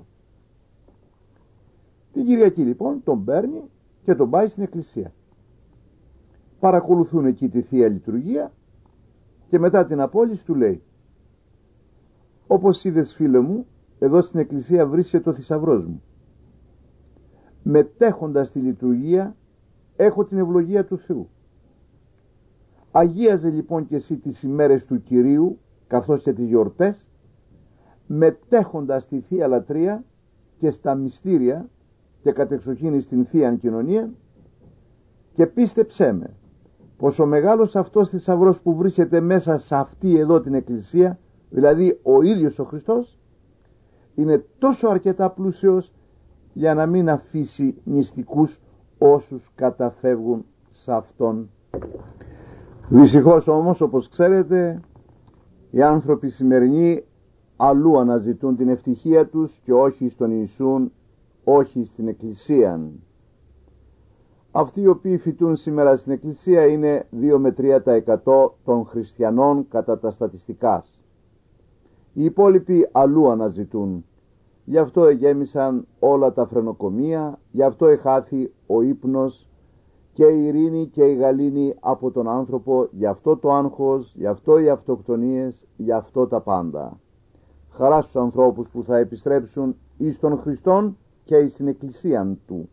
Την Κυριακή λοιπόν τον παίρνει και τον πάει στην εκκλησία. Παρακολουθούν εκεί τη Θεία Λειτουργία και μετά την απόλυση του λέει: όπως είδες, φίλε μου, εδώ στην εκκλησία βρίσκεται το θησαυρός μου. Μετέχοντας τη λειτουργία έχω την ευλογία του Θεού. Αγίαζε λοιπόν και εσύ τις ημέρες του Κυρίου καθώς και τις γιορτές, μετέχοντας τη Θεία Λατρεία και στα μυστήρια και κατεξοχήν στην Θεία Κοινωνία, και πίστεψέ με πως ο μεγάλος αυτός θησαυρός που βρίσκεται μέσα σε αυτή εδώ την εκκλησία, δηλαδή ο ίδιος ο Χριστός, είναι τόσο αρκετά πλούσιος για να μην αφήσει νηστικούς όσους καταφεύγουν σε αυτόν. Δυστυχώς όμως, όπως ξέρετε, οι άνθρωποι σημερινοί αλλού αναζητούν την ευτυχία τους και όχι στον Ιησούν, όχι στην εκκλησία. Αυτοί οι οποίοι φοιτούν σήμερα στην Εκκλησία είναι δύο με τρία τοις εκατό των χριστιανών κατά τα στατιστικάς. Οι υπόλοιποι αλλού αναζητούν. Γι' αυτό εγέμισαν όλα τα φρενοκομεία, γι' αυτό εχάθη ο ύπνος και η ειρήνη και η γαλήνη από τον άνθρωπο, γι' αυτό το άγχος, γι' αυτό οι αυτοκτονίες, γι' αυτό τα πάντα. Χαρά στους ανθρώπους που θα επιστρέψουν εις τον Χριστόν και εις την Εκκλησίαν Του.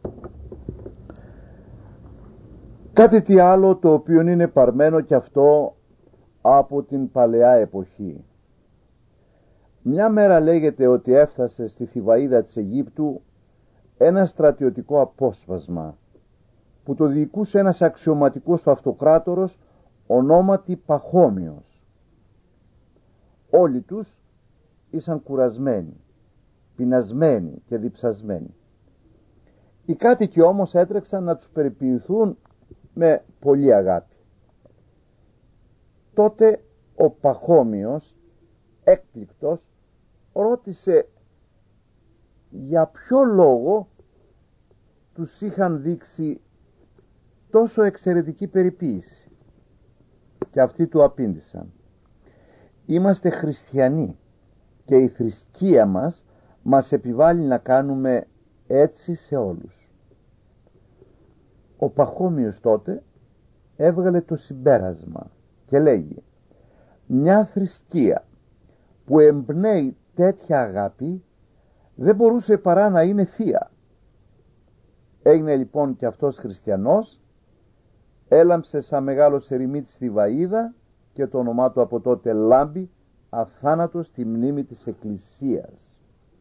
Κάτι τι άλλο το οποίο είναι παρμένο και αυτό από την παλαιά εποχή. Μια μέρα λέγεται ότι έφτασε στη Θηβαΐδα της Αιγύπτου ένα στρατιωτικό απόσπασμα που το διοικούσε ένας αξιωματικός του αυτοκράτορος ονόματι Παχώμιος. Όλοι τους ήσαν κουρασμένοι, πεινασμένοι και διψασμένοι. Οι κάτοικοι όμως έτρεξαν να τους περιποιηθούν με πολύ αγάπη. Τότε ο Παχώμιος, έκπληκτος, ρώτησε για ποιο λόγο τους είχαν δείξει τόσο εξαιρετική περιποίηση. Και αυτοί του απήντησαν: είμαστε χριστιανοί και η θρησκεία μας μας επιβάλλει να κάνουμε έτσι σε όλους. Ο Παχώμιος τότε έβγαλε το συμπέρασμα και λέγει: μια θρησκεία που εμπνέει τέτοια αγάπη δεν μπορούσε παρά να είναι θεία. Έγινε λοιπόν και αυτός χριστιανός, έλαμψε σαν μεγάλος ερημίτης στη Βαΐδα και το όνομά του από τότε λάμπει αθάνατος στη μνήμη της Εκκλησίας.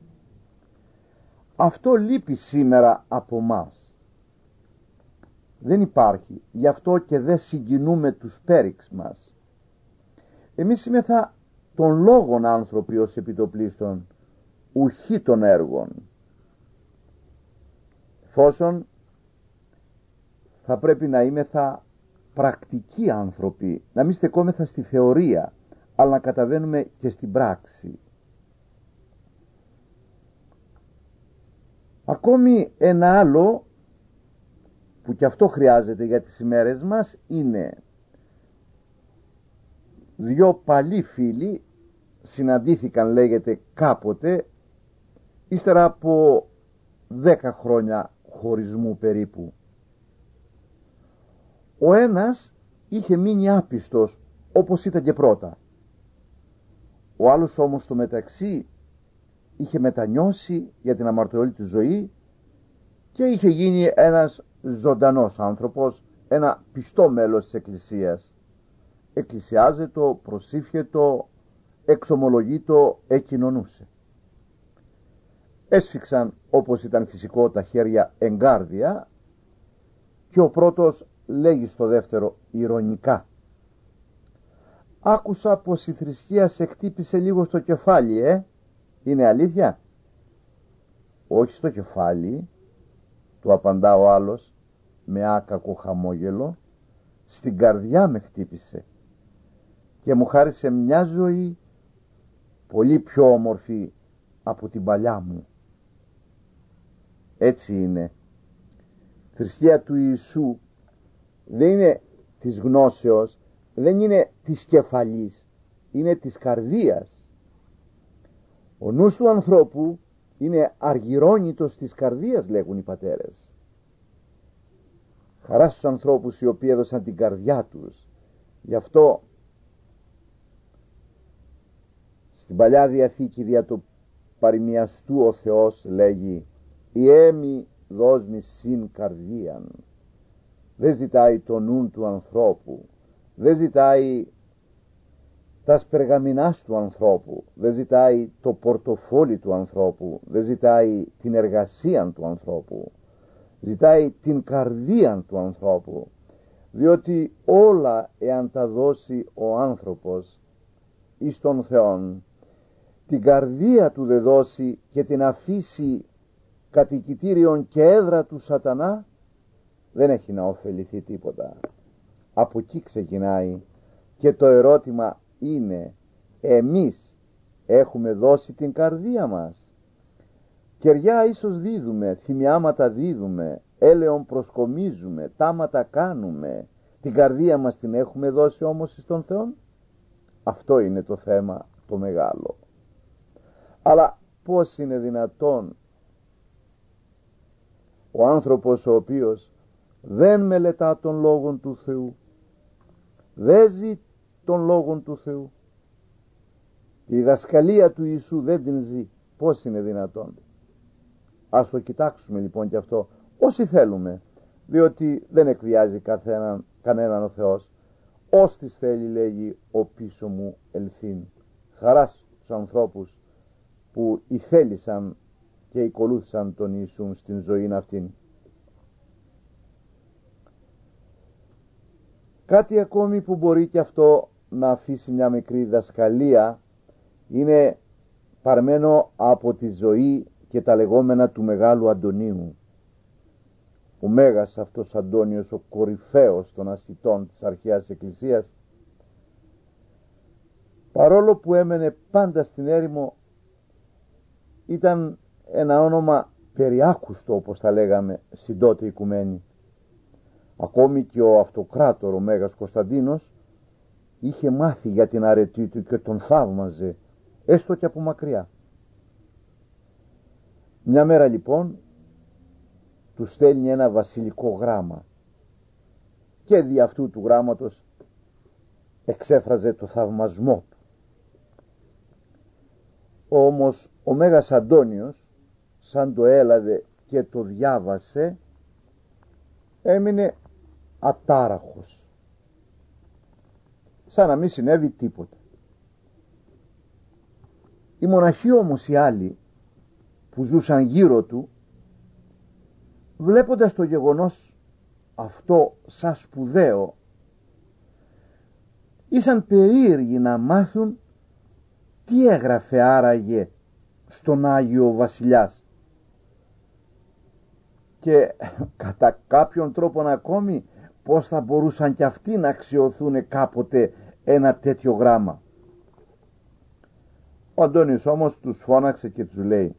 Αυτό λείπει σήμερα από μας. Δεν υπάρχει, γι' αυτό και δεν συγκινούμε τους πέριξ μας. Εμείς είμεθα των λόγων άνθρωποι ως επιτοπλίστων, ουχή των έργων. Εφόσον θα πρέπει να είμεθα πρακτικοί άνθρωποι, να μην στεκόμεθα στη θεωρία, αλλά να καταβαίνουμε και στην πράξη. Ακόμη ένα άλλο που και αυτό χρειάζεται για τις ημέρες μας είναι δυο παλιοί φίλοι συναντήθηκαν, λέγεται, κάποτε ύστερα από δέκα χρόνια χωρισμού περίπου. Ο ένας είχε μείνει άπιστος όπως ήταν και πρώτα. Ο άλλος όμως στο μεταξύ είχε μετανιώσει για την αμαρτωλή του ζωή και είχε γίνει ένας ζωντανός άνθρωπος, ένα πιστό μέλος της Εκκλησίας. Εκκλησιάζετο, προσήφιετο, εξομολογείτο, εκοινωνούσε. Έσφιξαν, όπως ήταν φυσικό, τα χέρια εγκάρδια και ο πρώτος λέγει στο δεύτερο ηρωνικά: άκουσα πως η θρησκεία σε χτύπησε λίγο στο κεφάλι, ε, είναι αλήθεια? Όχι στο κεφάλι, του απαντά ο άλλος με άκακο χαμόγελο, στην καρδιά με χτύπησε και μου χάρισε μια ζωή πολύ πιο όμορφη από την παλιά μου. Έτσι είναι. Η θρησκεία του Ιησού δεν είναι της γνώσεως, δεν είναι της κεφαλής, είναι της καρδίας. Ο νους του ανθρώπου είναι αργυρώνητος της καρδίας, λέγουν οι πατέρες. Χαρά στους ανθρώπους οι οποίοι έδωσαν την καρδιά τους. Γι' αυτό στην Παλιά Διαθήκη δια το παροιμιαστού ο Θεός λέγει: «Ιέμι δώσ' μη συν καρδίαν». Δεν ζητάει το νου του ανθρώπου, δεν ζητάει τα σπεργαμινάς του ανθρώπου, δεν ζητάει το πορτοφόλι του ανθρώπου, δεν ζητάει την εργασία του ανθρώπου, ζητάει την καρδία του ανθρώπου, διότι όλα εάν τα δώσει ο άνθρωπος εις τον Θεόν, την καρδία του δε δώσει και την αφήσει κατοικητήριον και έδρα του σατανά, δεν έχει να ωφεληθεί τίποτα. Από εκεί ξεκινάει και το ερώτημα είναι: εμείς έχουμε δώσει την καρδία μας? Κεριά ίσως δίδουμε, θυμιάματα δίδουμε, έλεον προσκομίζουμε, τάματα κάνουμε, την καρδία μας την έχουμε δώσει όμως στον Θεό? Αυτό είναι το θέμα το μεγάλο. Αλλά πώς είναι δυνατόν ο άνθρωπος ο οποίος δεν μελετά τον Λόγον του Θεού, δεν ζει τον Λόγον του Θεού, η διδασκαλία του Ιησού δεν την ζει, πώς είναι δυνατόν? Ας το κοιτάξουμε λοιπόν και αυτό όσοι θέλουμε, διότι δεν εκβιάζει καθέναν, κανέναν ο Θεός. Όστις θέλει, λέγει, ο πίσω μου ελθύν. Χαρά στους ανθρώπους που ηθέλησαν και ακολούθησαν τον Ιησούν στην ζωή αυτήν. Κάτι ακόμη που μπορεί και αυτό να αφήσει μια μικρή διδασκαλία είναι παρμένο από τη ζωή και τα λεγόμενα του Μεγάλου Αντωνίου. Ο Μέγας αυτός Αντώνιος, ο κορυφαίος των ασιτών της αρχαίας Εκκλησίας, παρόλο που έμενε πάντα στην έρημο, ήταν ένα όνομα περιάκουστο, όπως τα λέγαμε στην τότε οικουμένη. Ακόμη και ο αυτοκράτορ, ο Μέγας Κωνσταντίνος, είχε μάθει για την αρετή του και τον θαύμαζε, έστω και από μακριά. Μια μέρα λοιπόν του στέλνει ένα βασιλικό γράμμα και δι' αυτού του γράμματος εξέφραζε το θαυμασμό του. Όμως ο Μέγας Αντώνιος, σαν το έλαβε και το διάβασε, έμεινε ατάραχος, σαν να μην συνέβη τίποτα. Οι μοναχοί όμως οι άλλοι που ζούσαν γύρω του, βλέποντας το γεγονός αυτό σαν σπουδαίο, ήσαν περίεργοι να μάθουν τι έγραφε άραγε στον Άγιο Βασιλιάς, και κατά κάποιον τρόπο ακόμη πως θα μπορούσαν και αυτοί να αξιωθούν κάποτε ένα τέτοιο γράμμα. Ο Αντώνης όμως τους φώναξε και τους λέει: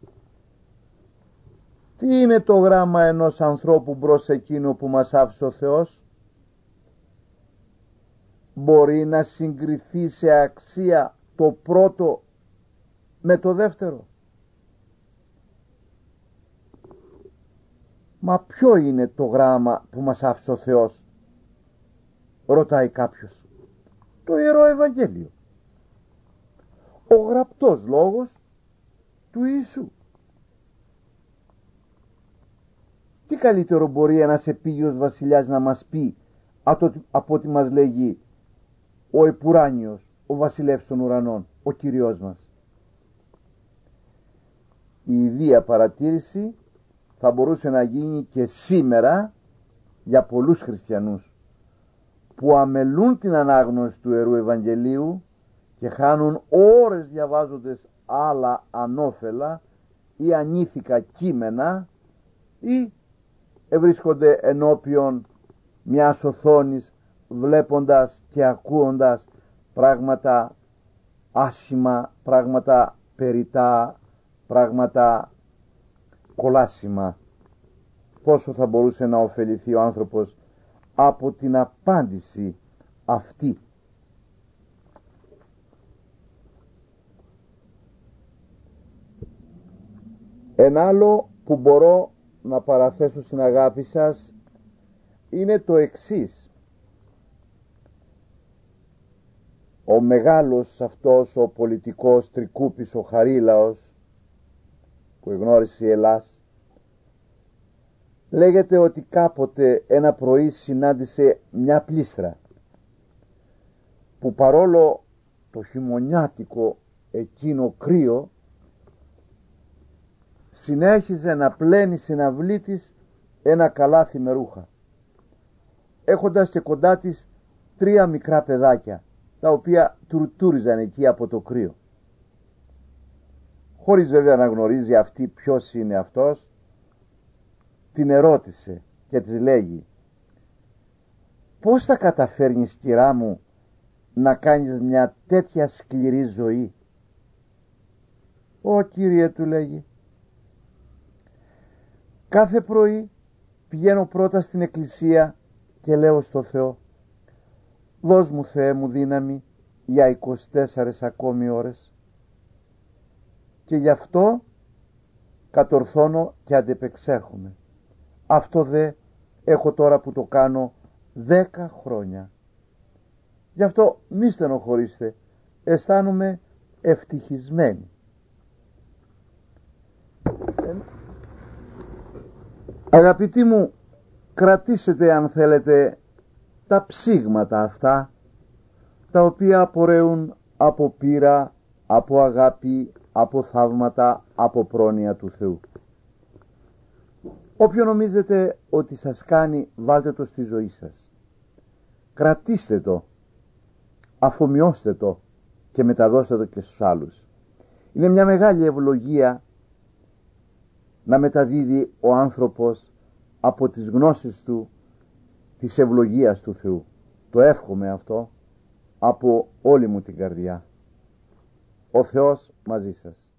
τι είναι το γράμμα ενός ανθρώπου μπρος εκείνο που μας άφησε ο Θεός? Μπορεί να συγκριθεί σε αξία το πρώτο με το δεύτερο? Μα ποιο είναι το γράμμα που μας άφησε ο Θεός? Ρωτάει κάποιος. Το Ιερό Ευαγγέλιο, ο γραπτός λόγος του Ιησού. Τι καλύτερο μπορεί ένας επίγειος βασιλιάς να μας πει από ό,τι μας λέγει ο Επουράνιος, ο βασιλεύς των ουρανών, ο Κυριός μας? Η ιδία παρατήρηση θα μπορούσε να γίνει και σήμερα για πολλούς χριστιανούς που αμελούν την ανάγνωση του Ιερού Ευαγγελίου και χάνουν ώρες διαβάζοντας άλλα ανώφελα ή ανήθικα κείμενα, ή βρίσκονται ενώπιον μιας οθόνης βλέποντας και ακούοντας πράγματα άσχημα, πράγματα περιτά, πράγματα κολάσιμα. Πόσο θα μπορούσε να ωφεληθεί ο άνθρωπος από την απάντηση αυτή? Ένα άλλο που μπορώ να παραθέσω στην αγάπη σας είναι το εξής. Ο μεγάλος αυτός ο πολιτικός Τρικούπης, ο Χαρίλαος, που εγνώρισε η Ελλάς, λέγεται ότι κάποτε ένα πρωί συνάντησε μια πλήστρα που παρόλο το χειμωνιάτικο εκείνο κρύο συνέχιζε να πλένει στην αυλή της ένα καλάθι με ρούχα, έχοντας και κοντά της τρία μικρά παιδάκια, τα οποία τουρτούριζαν εκεί από το κρύο. Χωρίς βέβαια να γνωρίζει αυτή ποιος είναι αυτός, την ερώτησε και της λέγει: πώς θα καταφέρνεις, κυρά μου, να κάνεις μια τέτοια σκληρή ζωή? Ω Κύριε, του λέγει, κάθε πρωί πηγαίνω πρώτα στην εκκλησία και λέω στο Θεό, δώσ' μου Θεέ μου δύναμη για είκοσι τέσσερις ακόμη ώρες, και γι' αυτό κατορθώνω και αντεπεξέρχομαι. Αυτό δε έχω τώρα που το κάνω δέκα χρόνια. Γι' αυτό μη στενοχωρήστε, αισθάνομαι ευτυχισμένη. Αγαπητοί μου, κρατήσετε αν θέλετε τα ψήγματα αυτά, τα οποία απορρέουν από πείρα, από αγάπη, από θαύματα, από πρόνοια του Θεού. Όποιο νομίζετε ότι σας κάνει, βάλτε το στη ζωή σας. Κρατήστε το, αφομοιώστε το και μεταδώστε το και στους άλλους. Είναι μια μεγάλη ευλογία να μεταδίδει ο άνθρωπος από τις γνώσεις του της ευλογίας του Θεού. Το εύχομαι αυτό από όλη μου την καρδιά. Ο Θεός μαζί σας.